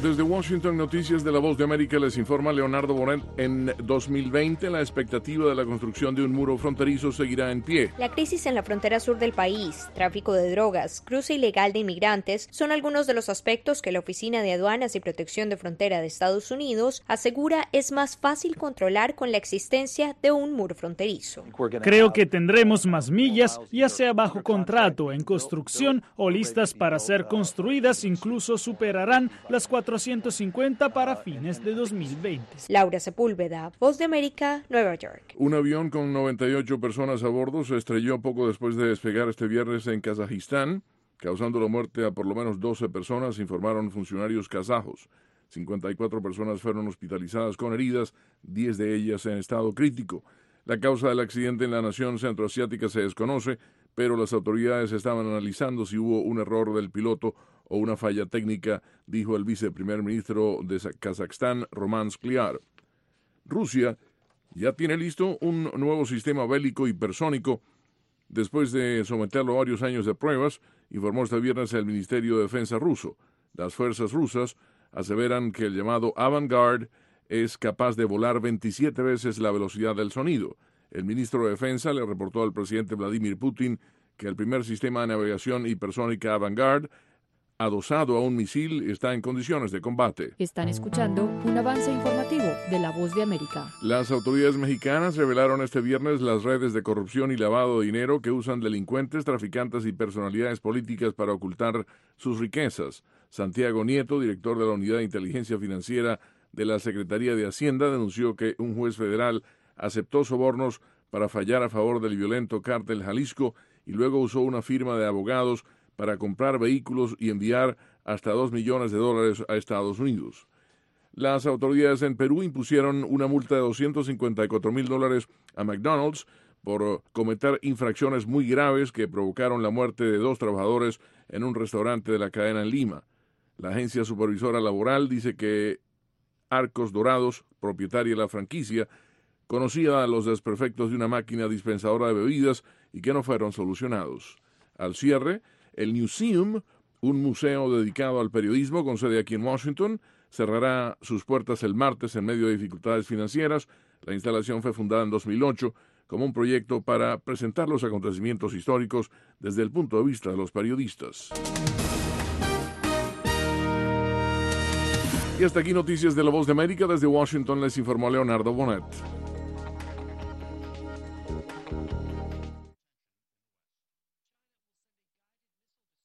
Desde Washington, Noticias de la Voz de América, les informa Leonardo Bonet. En 2020, la expectativa de la construcción de un muro fronterizo seguirá en pie. La crisis en la frontera sur del país, tráfico de drogas, cruce ilegal de inmigrantes, son algunos de los aspectos que la Oficina de Aduanas y Protección de Frontera de Estados Unidos asegura es más fácil controlar con la existencia de un muro fronterizo. Creo que tendremos más millas, ya sea bajo contrato, en construcción o listas para ser construidas, incluso superarán las 450 para fines de 2020. Laura Sepúlveda, Voz de América, Nueva York. Un avión con 98 personas a bordo se estrelló poco después de despegar este viernes en Kazajistán, causando la muerte a por lo menos 12 personas, informaron funcionarios kazajos. 54 personas fueron hospitalizadas con heridas, 10 de ellas en estado crítico. La causa del accidente en la nación centroasiática se desconoce, pero las autoridades estaban analizando si hubo un error del piloto o una falla técnica, dijo el viceprimer ministro de Kazajstán, Roman Skliar. Rusia ya tiene listo un nuevo sistema bélico hipersónico después de someterlo a varios años de pruebas, informó este viernes el Ministerio de Defensa ruso. Las fuerzas rusas aseveran que el llamado Avangard es capaz de volar 27 veces la velocidad del sonido. El ministro de Defensa le reportó al presidente Vladimir Putin que el primer sistema de navegación hipersónica Avangard, adosado a un misil, está en condiciones de combate. Están escuchando un avance informativo de La Voz de América. Las autoridades mexicanas revelaron este viernes las redes de corrupción y lavado de dinero que usan delincuentes, traficantes y personalidades políticas para ocultar sus riquezas. Santiago Nieto, director de la Unidad de Inteligencia Financiera de la Secretaría de Hacienda, denunció que un juez federal aceptó sobornos para fallar a favor del violento cártel Jalisco y luego usó una firma de abogados para comprar vehículos y enviar hasta $2 millones a Estados Unidos. Las autoridades en Perú impusieron una multa de $254,000 a McDonald's por cometer infracciones muy graves que provocaron la muerte de 2 trabajadores en un restaurante de la cadena en Lima. La agencia supervisora laboral dice que Arcos Dorados, propietaria de la franquicia, conocía los desperfectos de una máquina dispensadora de bebidas y que no fueron solucionados. Al cierre, el Newseum, un museo dedicado al periodismo con sede aquí en Washington, cerrará sus puertas el martes en medio de dificultades financieras. La instalación fue fundada en 2008 como un proyecto para presentar los acontecimientos históricos desde el punto de vista de los periodistas. Y hasta aquí Noticias de la Voz de América. Desde Washington les informó Leonardo Bonet.